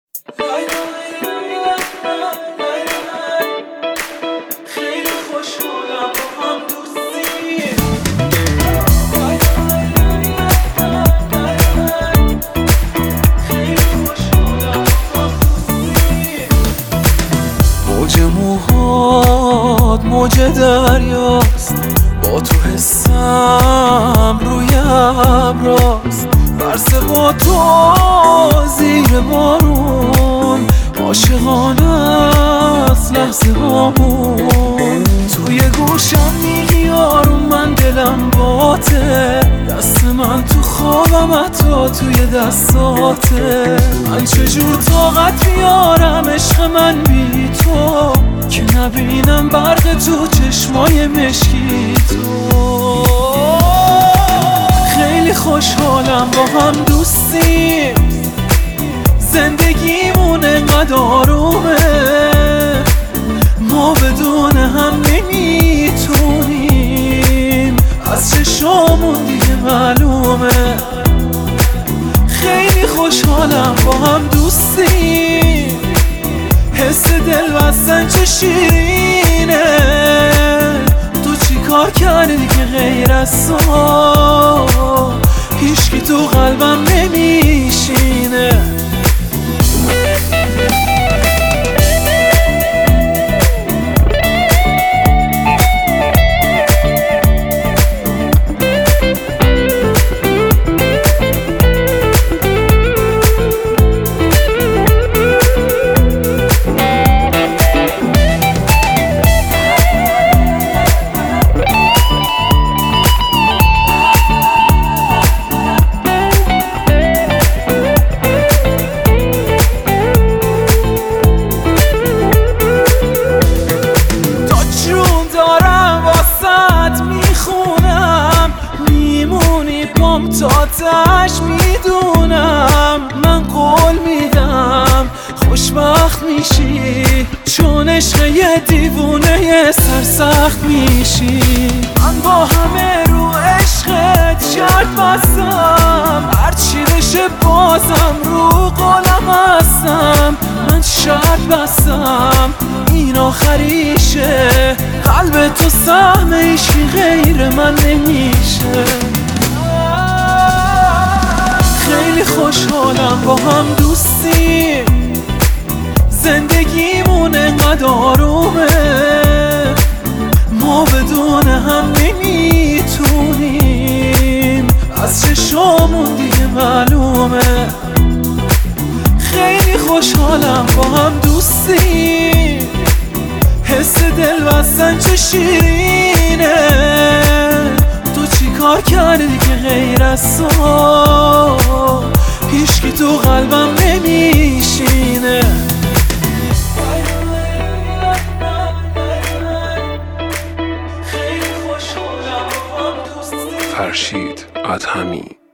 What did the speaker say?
خیلی خوشحالم با هم دوستی. خیلی خوشحالم با هم دوستی. موج موهات موج دریاست، با تو حسم روی ابراست. برس با تو زیر بارون، عاشقانه است لحظه هامون. توی گوشم میگی آروم، من دلم باته، دست من تو خوابم حتی توی دستاته. من چجور طاقت بیارم عشق من بی تو، که نبینم برق تو چشمای مشکی تو. خیلی خوشحالم با هم دوستیم، زندگیمون انقدر آرومه، ما بدون هم نمیتونیم، از چشامون دیگه معلومه. خیلی خوشحالم با هم دوستیم، حس دل بستن چه شیرینه. تو چی کار کردی که غیر از تو هیچکی تو قلبم نمیشینه. تاتش میدونم، من قول میدم خوشبخت میشی، چون عشق یه دیوونه یه سرسخت میشی. من با همه رو عشقت شرط بستم، هرچی بشه بازم رو قولم هستم. من شرط بستم این آخریشه، قلب تو سهم عشقی غیر من نمیشه. خیلی خوشحالم با هم دوستیم، زندگیمون انقدر آرومه، ما بدون هم نمیتونیم، از چشامون دیگه معلومه. خیلی خوشحالم با هم دوستیم، حس دل بستن چه شیرینه. تو چی کار کردی که غیر از تو هیچکی تو قلبم نمیشینه. فرشید ادهمی